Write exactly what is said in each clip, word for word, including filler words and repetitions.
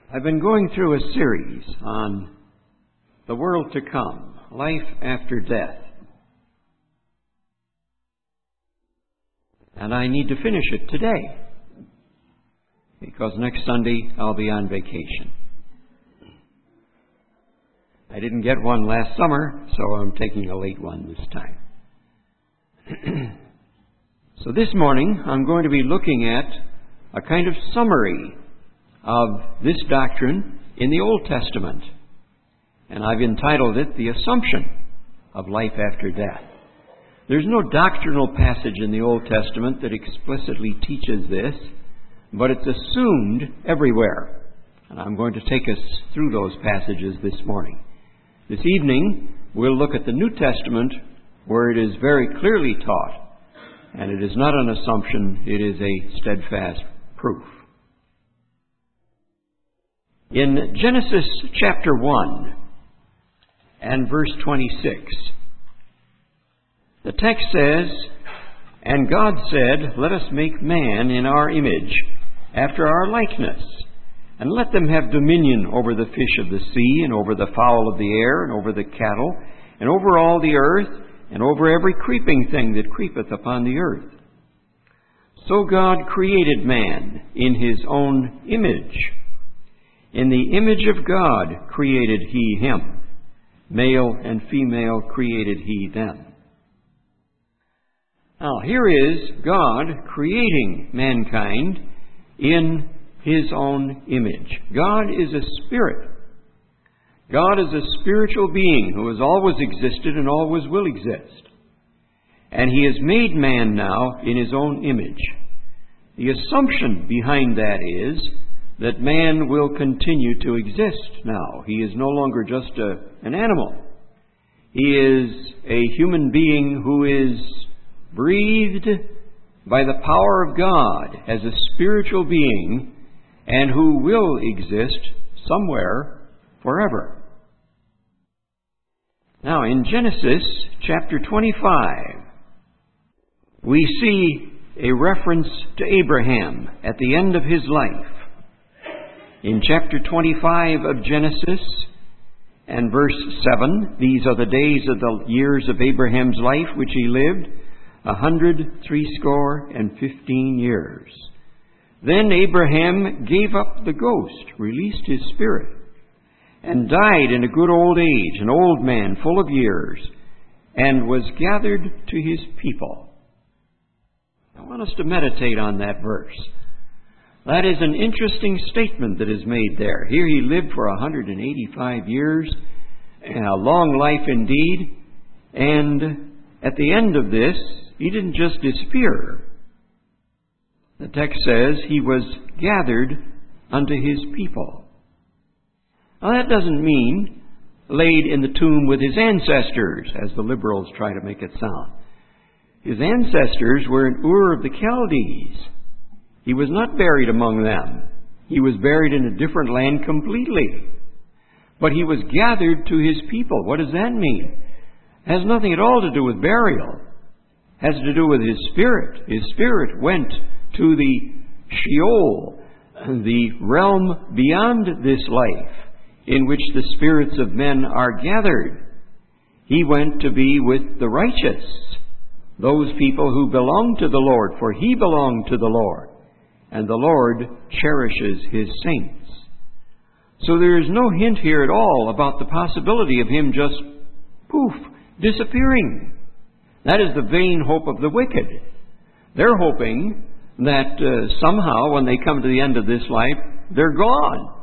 I've been going through a series on the world to come, life after death. And I need to finish it today, because next Sunday I'll be on vacation. I didn't get one last summer, so I'm taking a late one this time. So this morning I'm going to be looking at a kind of summary of this doctrine in the Old Testament. And I've entitled it, The Assumption of Life After Death. There's no doctrinal passage in the Old Testament that explicitly teaches this, but it's assumed everywhere. And I'm going to take us through those passages this morning. This evening, we'll look at the New Testament, where it is very clearly taught, and it is not an assumption, it is a steadfast proof. In Genesis chapter one and verse twenty-six, the text says, "And God said, Let us make man in our image, after our likeness, and let them have dominion over the fish of the sea, and over the fowl of the air, and over the cattle, and over all the earth, and over every creeping thing that creepeth upon the earth. So God created man in His own image. In the image of God created He him. Male and female created He them." Now, here is God creating mankind in His own image. God is a spirit. God is a spiritual being who has always existed and always will exist. And He has made man now in His own image. The assumption behind that is that man will continue to exist now. He is no longer just a, an animal. He is a human being who is breathed by the power of God as a spiritual being and who will exist somewhere forever. Now, in Genesis chapter twenty-five, we see a reference to Abraham at the end of his life. In chapter twenty-five of Genesis and verse seven, "These are the days of the years of Abraham's life which he lived, a hundred threescore and fifteen years. Then Abraham gave up the ghost," released his spirit, "and died in a good old age, an old man full of years, and was gathered to his people." I want us to meditate on that verse. That is an interesting statement that is made there. Here he lived for one hundred eighty-five years, a long life indeed, and at the end of this, he didn't just disappear. The text says he was gathered unto his people. Now that doesn't mean laid in the tomb with his ancestors, as the liberals try to make it sound. His ancestors were in Ur of the Chaldees. He was not buried among them. He was buried in a different land completely. But he was gathered to his people. What does that mean? It has nothing at all to do with burial. It has to do with his spirit. His spirit went to the Sheol, the realm beyond this life, in which the spirits of men are gathered. He went to be with the righteous, those people who belong to the Lord, for he belonged to the Lord, and the Lord cherishes His saints. So there is no hint here at all about the possibility of him just, poof, disappearing. That is the vain hope of the wicked. They're hoping that uh, somehow, when they come to the end of this life, they're gone.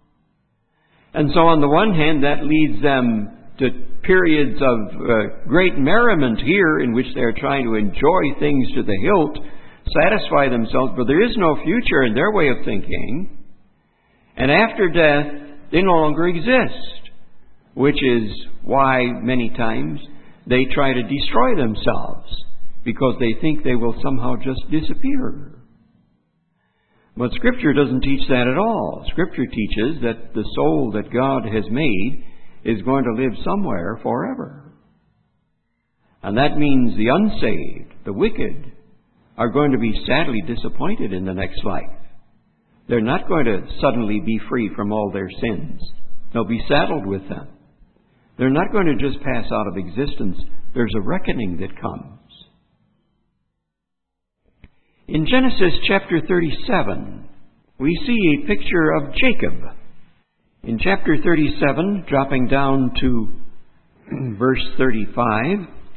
And so on the one hand, that leads them to periods of uh, great merriment here, in which they're trying to enjoy things to the hilt, satisfy themselves, but there is no future in their way of thinking. And after death, they no longer exist, which is why many times they try to destroy themselves, because they think they will somehow just disappear. But Scripture doesn't teach that at all. Scripture teaches that the soul that God has made is going to live somewhere forever. And that means the unsaved, the wicked, are going to be sadly disappointed in the next life. They're not going to suddenly be free from all their sins. They'll be saddled with them. They're not going to just pass out of existence. There's a reckoning that comes. In Genesis chapter thirty-seven, we see a picture of Jacob. In chapter thirty-seven, dropping down to verse thirty-five,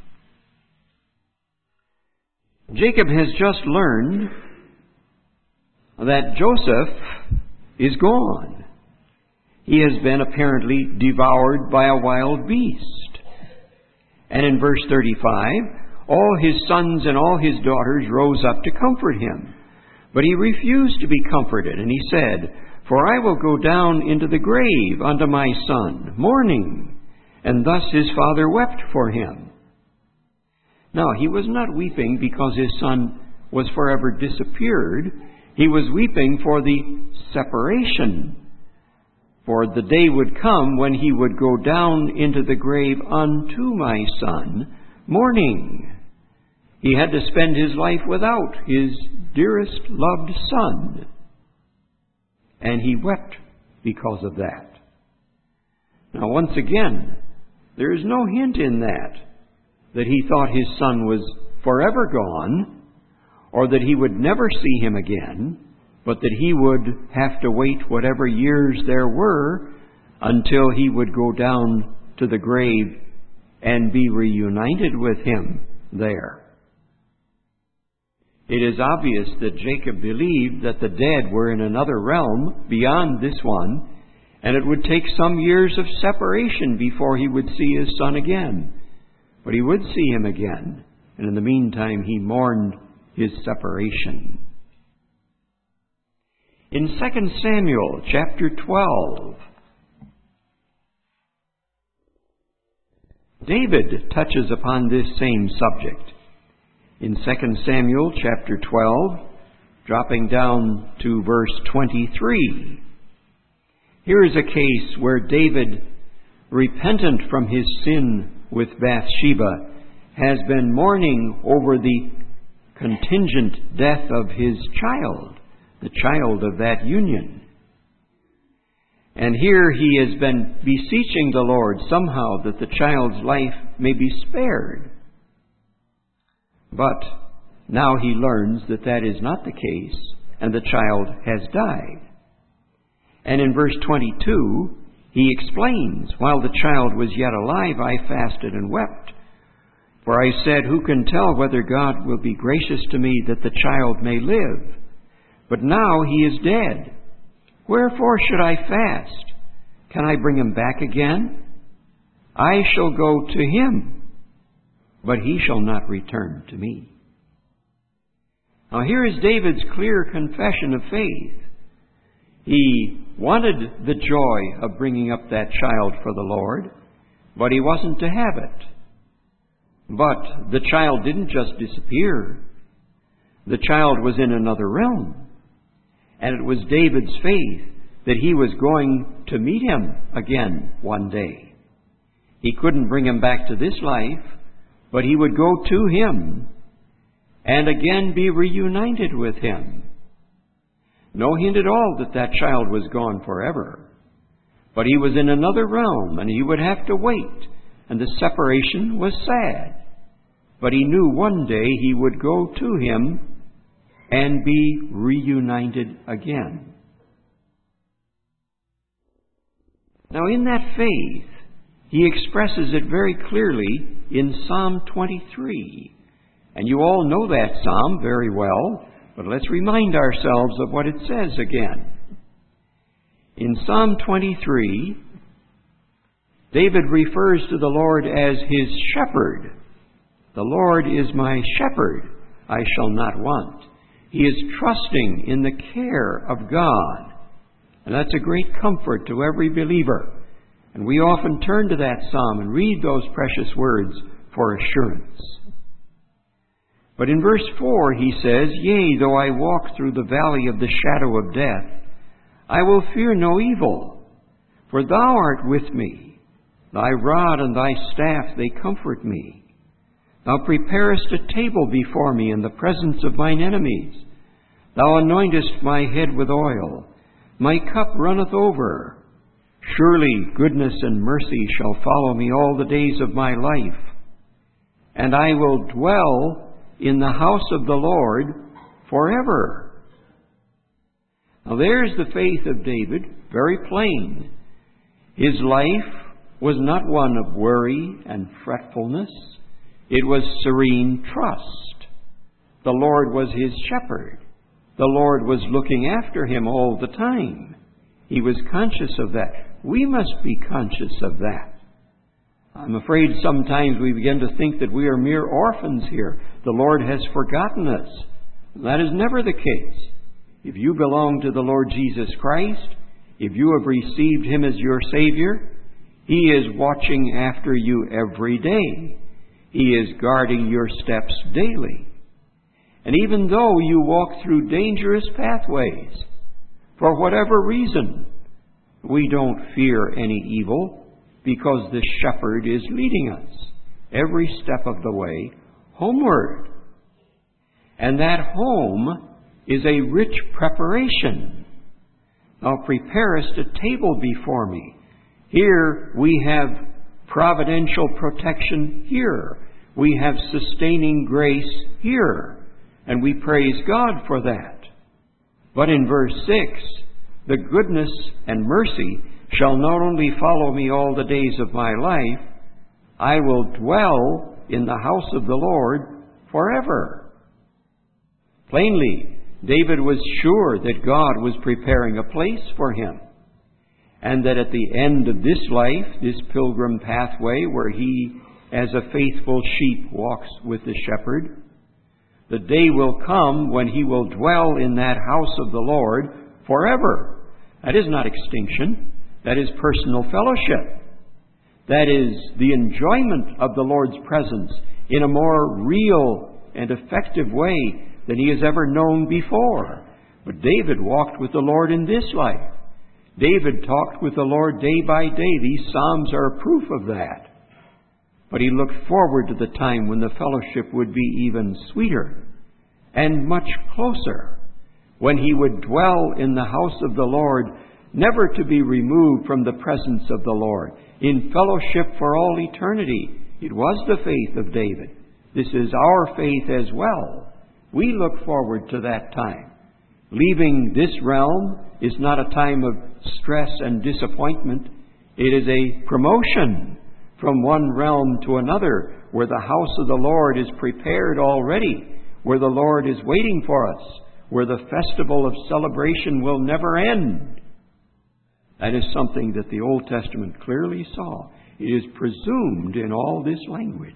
Jacob has just learned that Joseph is gone. He has been apparently devoured by a wild beast. And in verse thirty-five, all his sons and all his daughters rose up to comfort him. But he refused to be comforted, and he said, "For I will go down into the grave unto my son, mourning." And thus his father wept for him. Now, he was not weeping because his son was forever disappeared. He was weeping for the separation. For the day would come when he would go down into the grave unto my son, mourning. He had to spend his life without his dearest loved son. And he wept because of that. Now, once again, there is no hint in that that he thought his son was forever gone, or that he would never see him again, but that he would have to wait whatever years there were until he would go down to the grave and be reunited with him there. It is obvious that Jacob believed that the dead were in another realm beyond this one, and it would take some years of separation before he would see his son again. But he would see him again, and in the meantime he mourned his separation. In Second Samuel chapter twelve, David touches upon this same subject. In Second Samuel chapter twelve, dropping down to verse twenty-three, here is a case where David, repentant from his sin with Bathsheba, has been mourning over the contingent death of his child, the child of that union. And here he has been beseeching the Lord somehow that the child's life may be spared. But now he learns that that is not the case, and the child has died. And in verse twenty-two, he explains, "While the child was yet alive, I fasted and wept. For I said, who can tell whether God will be gracious to me that the child may live? But now he is dead. Wherefore should I fast? Can I bring him back again? I shall go to him, but he shall not return to me." Now here is David's clear confession of faith. He wanted the joy of bringing up that child for the Lord, but he wasn't to have it. But the child didn't just disappear. The child was in another realm. And it was David's faith that he was going to meet him again one day. He couldn't bring him back to this life, but he would go to him and again be reunited with him. No hint at all that that child was gone forever. But he was in another realm, and he would have to wait, and the separation was sad. But he knew one day he would go to him and be reunited again. Now, in that faith, he expresses it very clearly in Psalm twenty-three. And you all know that psalm very well, but let's remind ourselves of what it says again. In Psalm twenty-three, David refers to the Lord as his shepherd. "The Lord is my shepherd, I shall not want." He is trusting in the care of God. And that's a great comfort to every believer. And we often turn to that psalm and read those precious words for assurance. But in verse four he says, "Yea, though I walk through the valley of the shadow of death, I will fear no evil, for thou art with me. Thy rod and thy staff, they comfort me. Thou preparest a table before me in the presence of mine enemies. Thou anointest my head with oil. My cup runneth over. Surely goodness and mercy shall follow me all the days of my life, and I will dwell in the house of the Lord forever. Now there's the faith of David, very plain. His life was not one of worry and fretfulness. It was serene trust. The Lord was his shepherd. The Lord was looking after him all the time. He was conscious of that. We must be conscious of that. I'm afraid sometimes we begin to think that we are mere orphans here. The Lord has forgotten us. That is never the case. If you belong to the Lord Jesus Christ, if you have received Him as your Savior, He is watching after you every day. He is guarding your steps daily. And even though you walk through dangerous pathways, for whatever reason, we don't fear any evil, because the shepherd is leading us every step of the way homeward. And that home is a rich preparation. Thou preparest a table before me. Here we have providential protection here. We have sustaining grace here. And we praise God for that. But in verse six, the goodness and mercy shall not only follow me all the days of my life, I will dwell in the house of the Lord forever. Plainly, David was sure that God was preparing a place for him, and that at the end of this life, this pilgrim pathway where he, as a faithful sheep, walks with the shepherd, the day will come when he will dwell in that house of the Lord forever. That is not extinction. That is personal fellowship. That is the enjoyment of the Lord's presence in a more real and effective way than he has ever known before. But David walked with the Lord in this life. David talked with the Lord day by day. These Psalms are a proof of that. But he looked forward to the time when the fellowship would be even sweeter and much closer, when he would dwell in the house of the Lord, never to be removed from the presence of the Lord, in fellowship for all eternity. It was the faith of David. This is our faith as well. We look forward to that time. Leaving this realm is not a time of stress and disappointment. It is a promotion from one realm to another, where the house of the Lord is prepared already, where the Lord is waiting for us, where the festival of celebration will never end. That is something that the Old Testament clearly saw. It is presumed in all this language.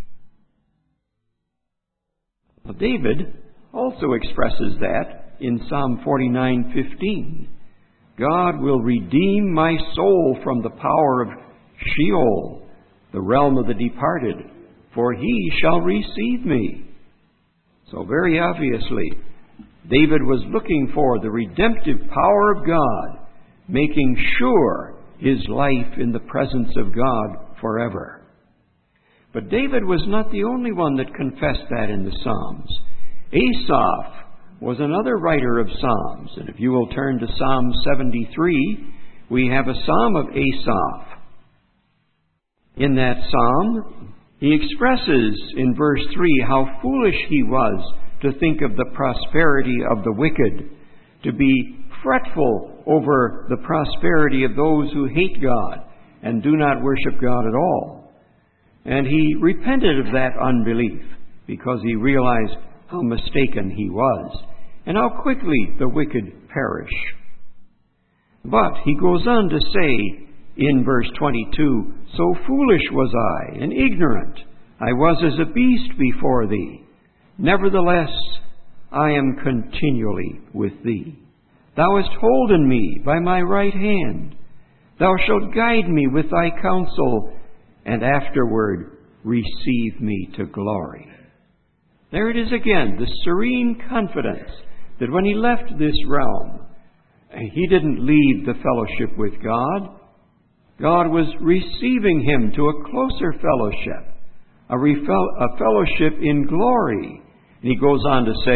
Well, David also expresses that in Psalm forty-nine fifteen. God will redeem my soul from the power of Sheol, the realm of the departed, for he shall receive me. So very obviously, David was looking for the redemptive power of God, making sure his life in the presence of God forever. But David was not the only one that confessed that in the Psalms. Asaph was another writer of Psalms. And if you will turn to Psalm seventy-three, we have a Psalm of Asaph. In that psalm, he expresses in verse three how foolish he was to think of the prosperity of the wicked, to be fretful over the prosperity of those who hate God and do not worship God at all. And he repented of that unbelief because he realized how mistaken he was and how quickly the wicked perish. But he goes on to say, in verse twenty-two, so foolish was I, and ignorant. I was as a beast before thee. Nevertheless, I am continually with thee. Thou hast holden me by my right hand. Thou shalt guide me with thy counsel, and afterward receive me to glory. There it is again, the serene confidence that when he left this realm, he didn't leave the fellowship with God. God was receiving him to a closer fellowship, a, refel- a fellowship in glory. And he goes on to say,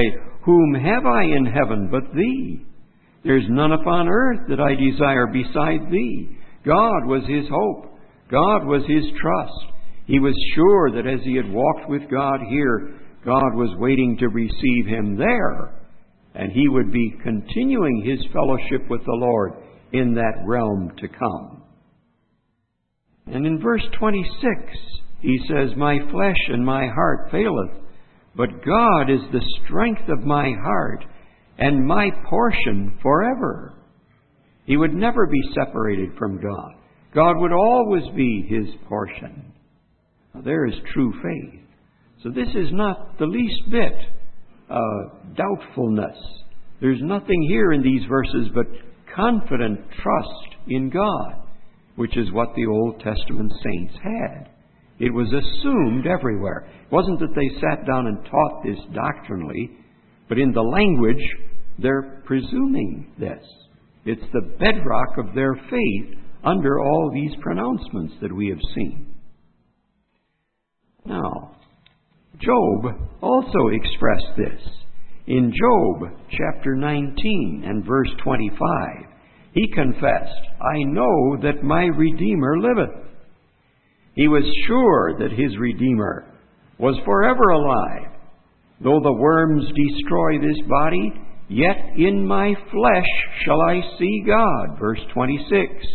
Whom have I in heaven but Thee? There's none upon earth that I desire beside Thee. God was his hope. God was his trust. He was sure that as he had walked with God here, God was waiting to receive him there, and he would be continuing his fellowship with the Lord in that realm to come. And in verse twenty-six, he says, My flesh and my heart faileth, but God is the strength of my heart and my portion forever. He would never be separated from God. God would always be his portion. Now, there is true faith. So this is not the least bit uh, doubtfulness. There's nothing here in these verses but confident trust in God, which is what the Old Testament saints had. It was assumed everywhere. It wasn't that they sat down and taught this doctrinally, but in the language, they're presuming this. It's the bedrock of their faith under all these pronouncements that we have seen. Now, Job also expressed this. In Job chapter nineteen and verse twenty-five, he confessed, I know that my Redeemer liveth. He was sure that his Redeemer was forever alive. Though the worms destroy this body, yet in my flesh shall I see God. Verse twenty-six.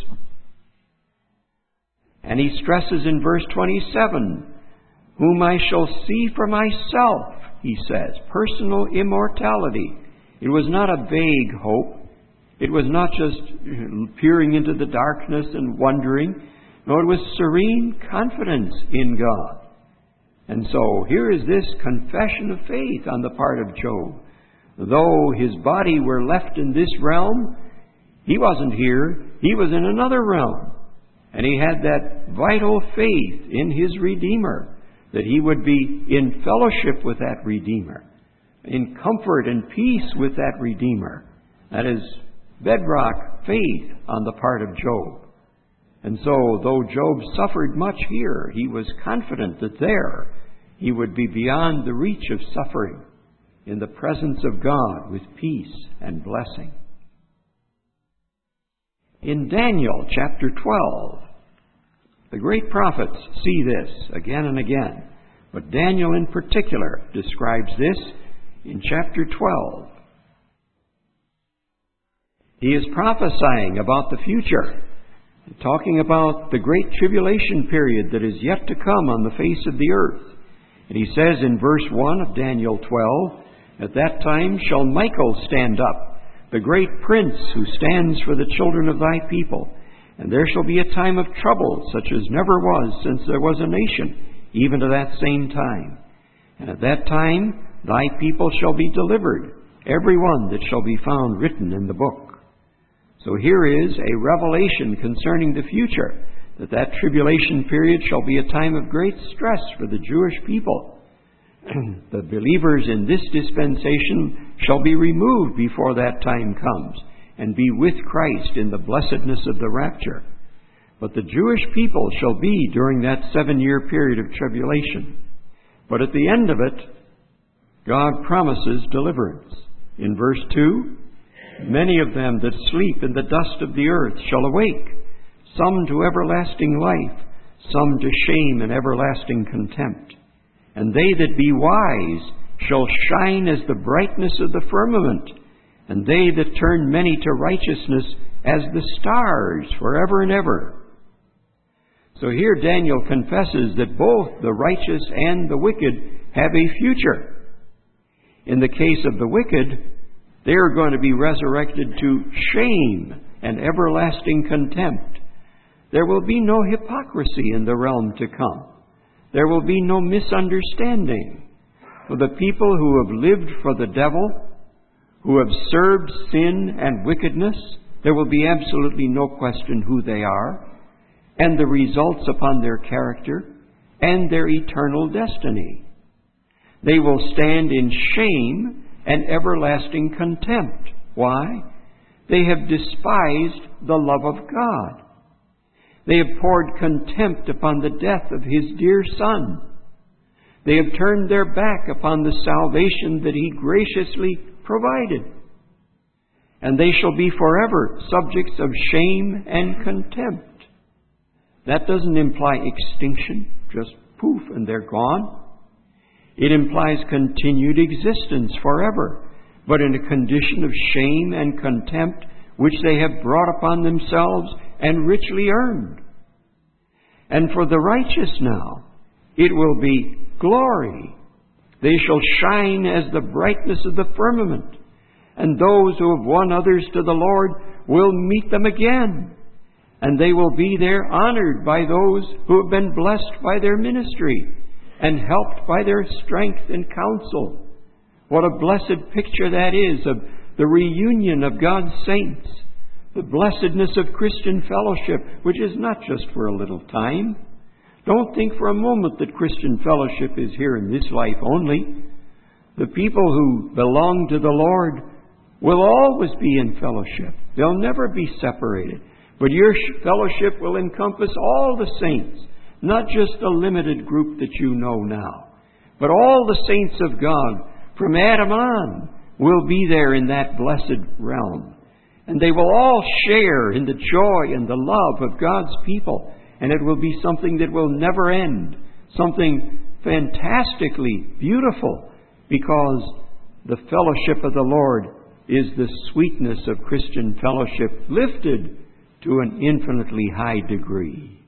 And he stresses in verse twenty-seven, whom I shall see for myself, he says. Personal immortality. It was not a vague hope. It was not just peering into the darkness and wondering. No, it was serene confidence in God. And so here is this confession of faith on the part of Job. Though his body were left in this realm, he wasn't here. He was in another realm. And he had that vital faith in his Redeemer, that he would be in fellowship with that Redeemer, in comfort and peace with that Redeemer. That is bedrock faith on the part of Job. And so, though Job suffered much here, he was confident that there he would be beyond the reach of suffering, in the presence of God with peace and blessing. In Daniel chapter twelve, the great prophets see this again and again, but Daniel in particular describes this in chapter twelve. He is prophesying about the future, talking about the great tribulation period that is yet to come on the face of the earth. And he says in verse one of Daniel twelve, At that time shall Michael stand up, the great prince who stands for the children of thy people. And there shall be a time of trouble, such as never was since there was a nation, even to that same time. And at that time thy people shall be delivered, every one that shall be found written in the book. So here is a revelation concerning the future, that that tribulation period shall be a time of great stress for the Jewish people. The believers in this dispensation shall be removed before that time comes, and be with Christ in the blessedness of the rapture. But the Jewish people shall be during that seven-year period of tribulation. But at the end of it, God promises deliverance. In verse two, Many of them that sleep in the dust of the earth shall awake, some to everlasting life, some to shame and everlasting contempt. And they that be wise shall shine as the brightness of the firmament, and they that turn many to righteousness as the stars forever and ever. So here Daniel confesses that both the righteous and the wicked have a future. In the case of the wicked, they are going to be resurrected to shame and everlasting contempt. There will be no hypocrisy in the realm to come. There will be no misunderstanding. For the people who have lived for the devil, who have served sin and wickedness, there will be absolutely no question who they are, and the results upon their character, and their eternal destiny. They will stand in shame and everlasting contempt. Why? They have despised the love of God. They have poured contempt upon the death of His dear Son. They have turned their back upon the salvation that He graciously provided. And they shall be forever subjects of shame and contempt. That doesn't imply extinction, just poof, and they're gone. It implies continued existence forever, but in a condition of shame and contempt which they have brought upon themselves and richly earned. And for the righteous now, it will be glory. They shall shine as the brightness of the firmament, and those who have won others to the Lord will meet them again, and they will be there honored by those who have been blessed by their ministry and helped by their strength and counsel. What a blessed picture that is of the reunion of God's saints, the blessedness of Christian fellowship, which is not just for a little time. Don't think for a moment that Christian fellowship is here in this life only. The people who belong to the Lord will always be in fellowship. They'll never be separated. But your fellowship will encompass all the saints, not just a limited group that you know now, but all the saints of God from Adam on will be there in that blessed realm. And they will all share in the joy and the love of God's people. And it will be something that will never end, something fantastically beautiful, because the fellowship of the Lord is the sweetness of Christian fellowship lifted to an infinitely high degree.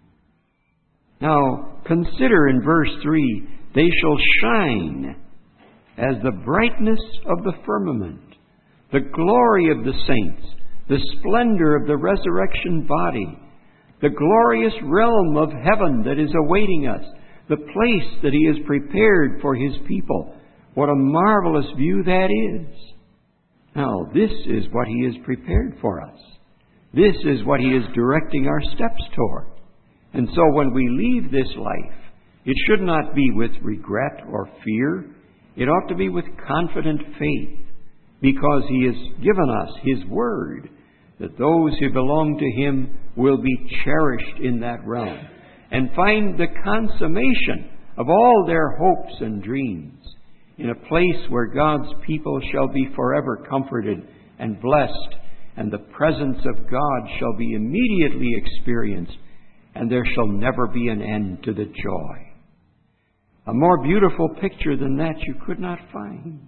Now, consider in verse three, they shall shine as the brightness of the firmament, the glory of the saints, the splendor of the resurrection body, the glorious realm of heaven that is awaiting us, the place that He has prepared for His people. What a marvelous view that is. Now, this is what He has prepared for us. This is what He is directing our steps toward. And so when we leave this life, it should not be with regret or fear. It ought to be with confident faith, because He has given us His word that those who belong to Him will be cherished in that realm and find the consummation of all their hopes and dreams in a place where God's people shall be forever comforted and blessed, and the presence of God shall be immediately experienced, and there shall never be an end to the joy. A more beautiful picture than that you could not find.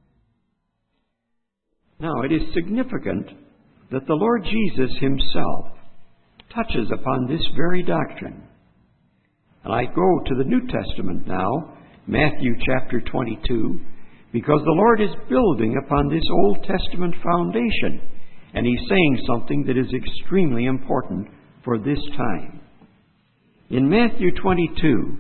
Now, it is significant that the Lord Jesus Himself touches upon this very doctrine. And I go to the New Testament now, Matthew chapter twenty-two, because the Lord is building upon this Old Testament foundation, and He's saying something that is extremely important for this time. In Matthew twenty-two,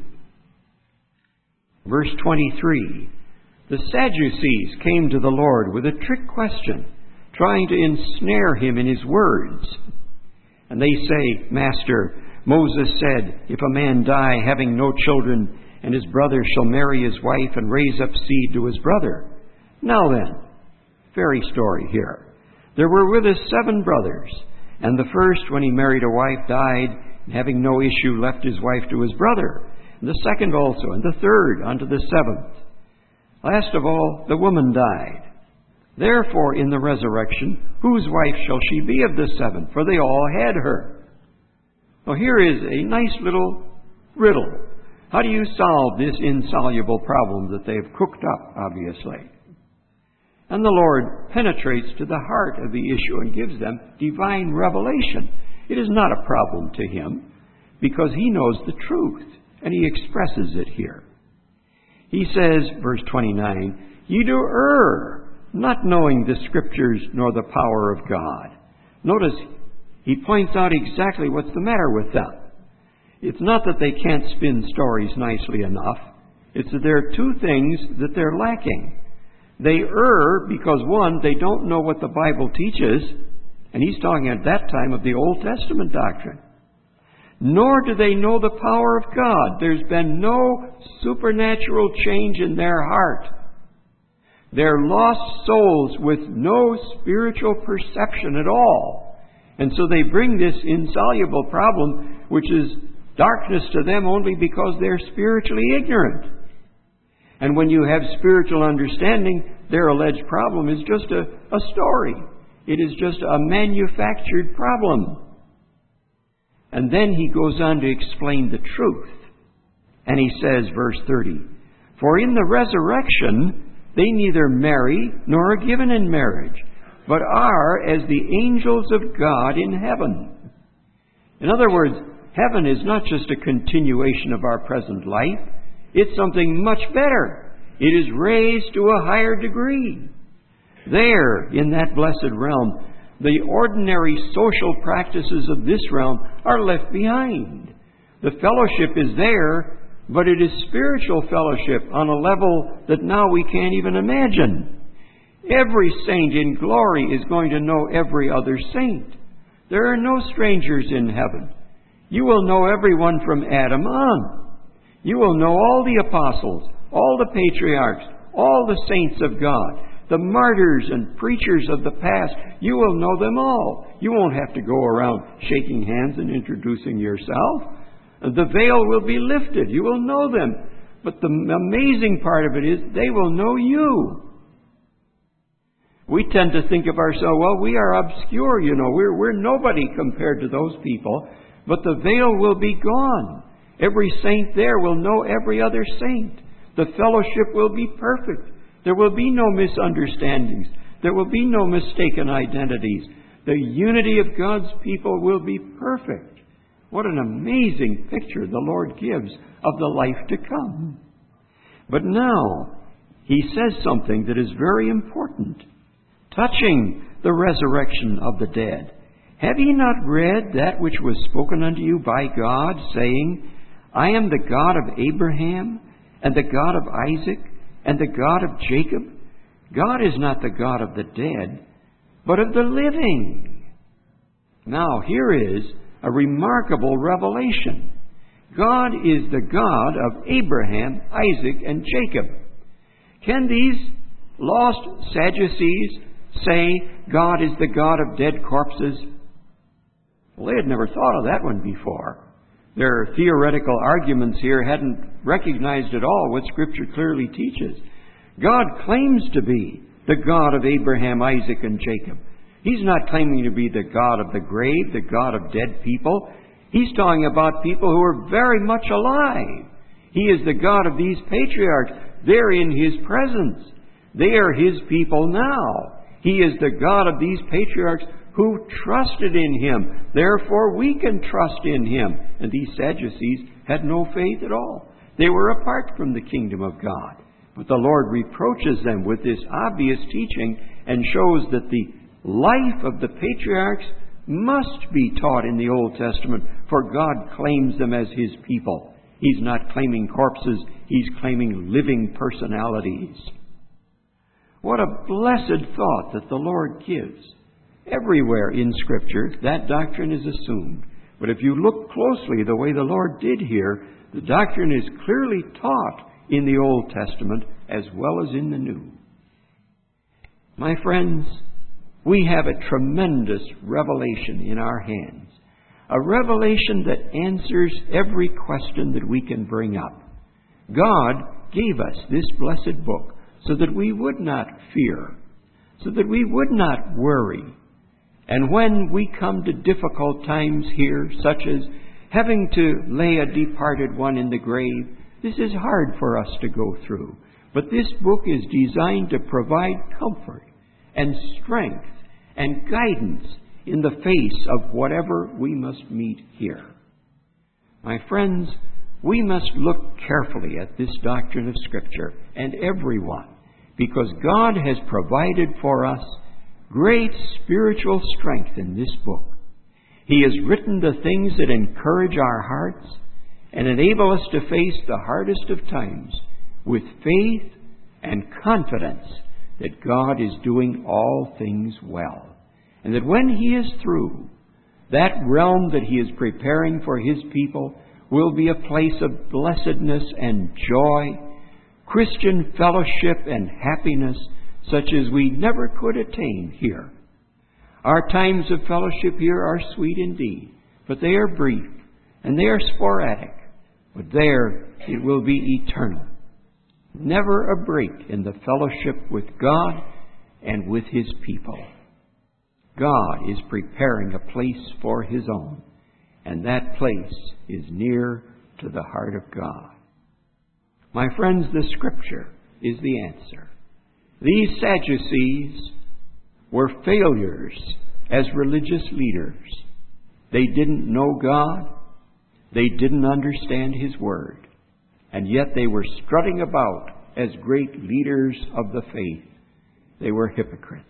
verse twenty-three, the Sadducees came to the Lord with a trick question, trying to ensnare Him in His words. And they say, Master, Moses said, if a man die having no children, and his brother shall marry his wife and raise up seed to his brother. Now then, fairy story here. There were with us seven brothers, and the first, when he married a wife, died, and having no issue left his wife to his brother. And the second also, and the third unto the seventh. Last of all, the woman died. Therefore, in the resurrection, whose wife shall she be of the seven? For they all had her. Well, here is a nice little riddle. How do you solve this insoluble problem that they have cooked up, obviously? And the Lord penetrates to the heart of the issue and gives them divine revelation. It is not a problem to Him, because He knows the truth, and He expresses it here. He says, verse twenty-nine, ye do err, not knowing the Scriptures nor the power of God. Notice, He points out exactly what's the matter with them. It's not that they can't spin stories nicely enough. It's that there are two things that they're lacking. They err because, one, they don't know what the Bible teaches, and He's talking at that time of the Old Testament doctrine. Nor do they know the power of God. There's been no supernatural change in their heart. They're lost souls with no spiritual perception at all. And so they bring this insoluble problem, which is darkness to them only because they're spiritually ignorant. And when you have spiritual understanding, their alleged problem is just a, a story. It is just a manufactured problem. And then he goes on to explain the truth. And he says, verse thirty, "For in the resurrection they neither marry nor are given in marriage, but are as the angels of God in heaven." In other words, heaven is not just a continuation of our present life. It's something much better. It is raised to a higher degree. There, in that blessed realm, the ordinary social practices of this realm are left behind. The fellowship is there, but it is spiritual fellowship on a level that now we can't even imagine. Every saint in glory is going to know every other saint. There are no strangers in heaven. You will know everyone from Adam on. You will know all the apostles, all the patriarchs, all the saints of God, the martyrs and preachers of the past. You will know them all. You won't have to go around shaking hands and introducing yourself. The veil will be lifted. You will know them. But the amazing part of it is they will know you. We tend to think of ourselves, well, we are obscure, you know. We're, we're nobody compared to those people. But the veil will be gone. Every saint there will know every other saint. The fellowship will be perfect. There will be no misunderstandings. There will be no mistaken identities. The unity of God's people will be perfect. What an amazing picture the Lord gives of the life to come. But now, he says something that is very important, touching the resurrection of the dead. "Have ye not read that which was spoken unto you by God, saying, I am the God of Abraham, and the God of Isaac, and the God of Jacob? God is not the God of the dead, but of the living." Now, here is a remarkable revelation. God is the God of Abraham, Isaac, and Jacob. Can these lost Sadducees say God is the God of dead corpses? Well, they had never thought of that one before. Their theoretical arguments here hadn't recognized at all what Scripture clearly teaches. God claims to be the God of Abraham, Isaac, and Jacob. He's not claiming to be the God of the grave, the God of dead people. He's talking about people who are very much alive. He is the God of these patriarchs. They're in His presence. They are His people now. He is the God of these patriarchs who trusted in Him. Therefore, we can trust in Him. And these Sadducees had no faith at all. They were apart from the kingdom of God. But the Lord reproaches them with this obvious teaching and shows that the life of the patriarchs must be taught in the Old Testament, for God claims them as His people. He's not claiming corpses. He's claiming living personalities. What a blessed thought that the Lord gives. Everywhere in Scripture, that doctrine is assumed. But if you look closely the way the Lord did here, the doctrine is clearly taught in the Old Testament as well as in the New. My friends, we have a tremendous revelation in our hands. A revelation that answers every question that we can bring up. God gave us this blessed book so that we would not fear, so that we would not worry. And when we come to difficult times here, such as having to lay a departed one in the grave, this is hard for us to go through. But this book is designed to provide comfort and strength and guidance in the face of whatever we must meet here. My friends, we must look carefully at this doctrine of Scripture, and everyone, because God has provided for us great spiritual strength in this book. He has written the things that encourage our hearts and enable us to face the hardest of times with faith and confidence that God is doing all things well. And that when He is through, that realm that He is preparing for His people will be a place of blessedness and joy, Christian fellowship and happiness such as we never could attain here. Our times of fellowship here are sweet indeed, but they are brief and they are sporadic. But there it will be eternal. never a break in the fellowship with God and with His people. God is preparing a place for His own, and that place is near to the heart of God. My friends, the Scripture is the answer. These Sadducees were failures as religious leaders. They didn't know God. They didn't understand His Word. And yet they were strutting about as great leaders of the faith. They were hypocrites.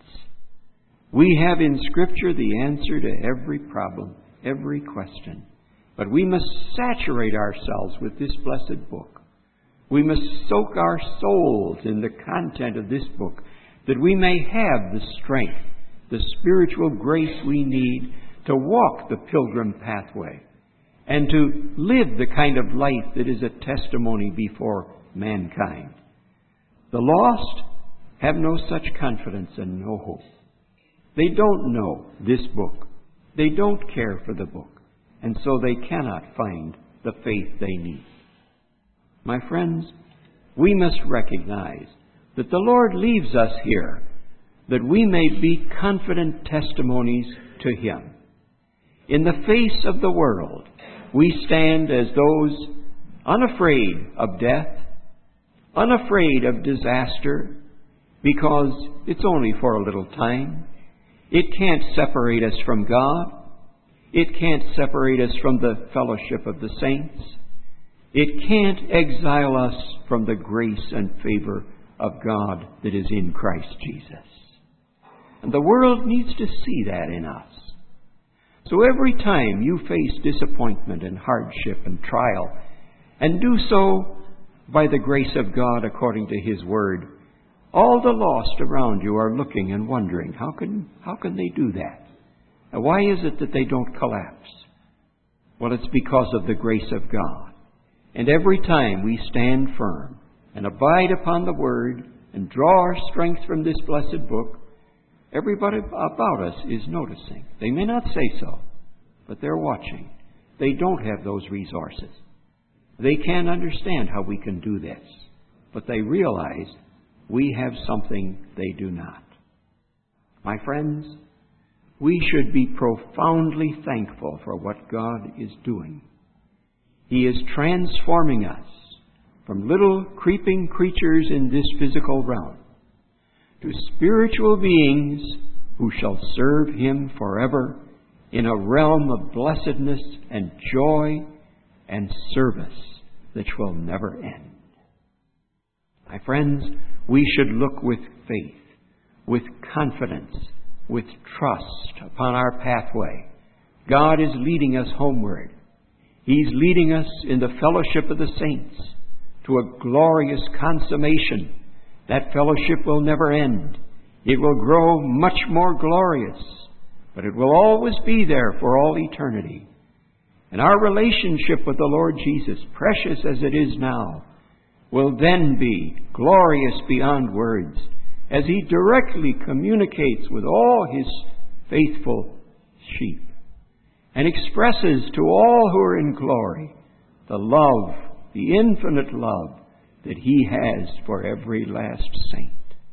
We have in Scripture the answer to every problem, every question. But we must saturate ourselves with this blessed book. We must soak our souls in the content of this book, that we may have the strength, the spiritual grace we need to walk the pilgrim pathway and to live the kind of life that is a testimony before mankind. The lost have no such confidence and no hope. They don't know this book. They don't care for the book. And so they cannot find the faith they need. My friends, we must recognize that the Lord leaves us here that we may be confident testimonies to Him. In the face of the world, we stand as those unafraid of death, unafraid of disaster, because it's only for a little time. It can't separate us from God. It can't separate us from the fellowship of the saints. It can't exile us from the grace and favor of God that is in Christ Jesus. And the world needs to see that in us. So every time you face disappointment and hardship and trial, and do so by the grace of God according to His Word, all the lost around you are looking and wondering, how can, how can they do that? And why is it that they don't collapse? Well, it's because of the grace of God. And every time we stand firm and abide upon the Word and draw our strength from this blessed book, everybody about us is noticing. They may not say so, but they're watching. They don't have those resources. They can't understand how we can do this, but they realize we have something they do not. My friends, we should be profoundly thankful for what God is doing. He is transforming us from little creeping creatures in this physical realm to spiritual beings who shall serve Him forever in a realm of blessedness and joy and service which will never end. My friends, we should look with faith, with confidence, with trust upon our pathway. God is leading us homeward. He's leading us in the fellowship of the saints to a glorious consummation. That fellowship will never end. It will grow much more glorious, but it will always be there for all eternity. And our relationship with the Lord Jesus, precious as it is now, will then be glorious beyond words as He directly communicates with all His faithful sheep and expresses to all who are in glory the love, the infinite love that He has for every last saint.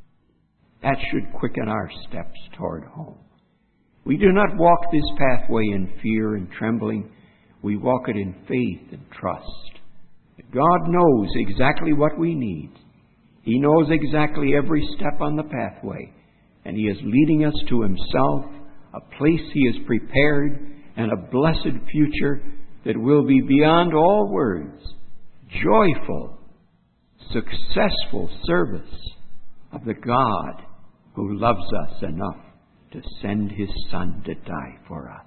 That should quicken our steps toward home. We do not walk this pathway in fear and trembling. We walk it in faith and trust. God knows exactly what we need. He knows exactly every step on the pathway. And He is leading us to Himself, a place He has prepared, and a blessed future that will be beyond all words, joyful, successful service of the God who loves us enough to send His Son to die for us.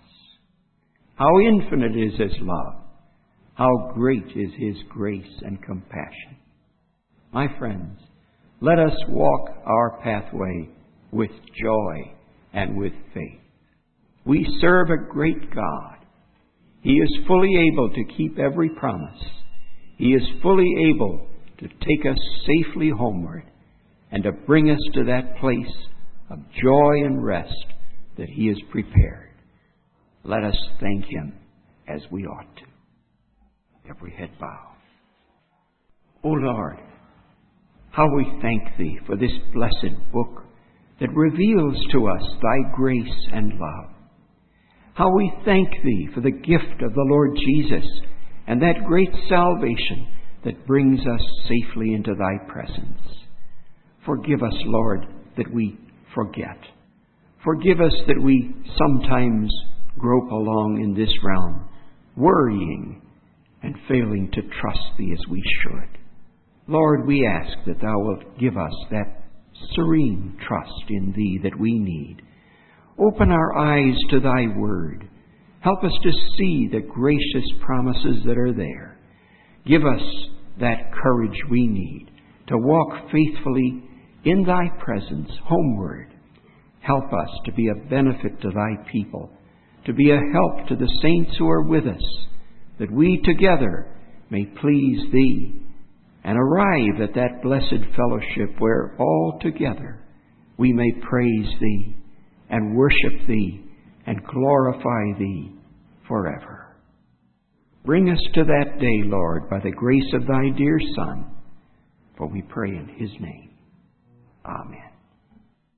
How infinite is His love. How great is His grace and compassion. My friends, let us walk our pathway with joy and with faith. We serve a great God. He is fully able to keep every promise. He is fully able to take us safely homeward and to bring us to that place of joy and rest that He has prepared. Let us thank Him as we ought to. Every head bow. O Lord, How we thank Thee for this blessed book that reveals to us Thy grace and love. How we thank Thee for the gift of the Lord Jesus and that great salvation that brings us safely into Thy presence. Forgive us, Lord, that we forget. Forgive us that we sometimes grope along in this realm, worrying and failing to trust Thee as we should. Lord, we ask that Thou wilt give us that serene trust in Thee that we need. Open our eyes to Thy word. Help us to see the gracious promises that are there. Give us that courage we need to walk faithfully in Thy presence homeward. Help us to be a benefit to Thy people, to be a help to the saints who are with us, that we together may please Thee and arrive at that blessed fellowship where all together we may praise Thee and worship Thee and glorify Thee forever. Bring us to that day, Lord, by the grace of Thy dear Son, for we pray in His name. Amen.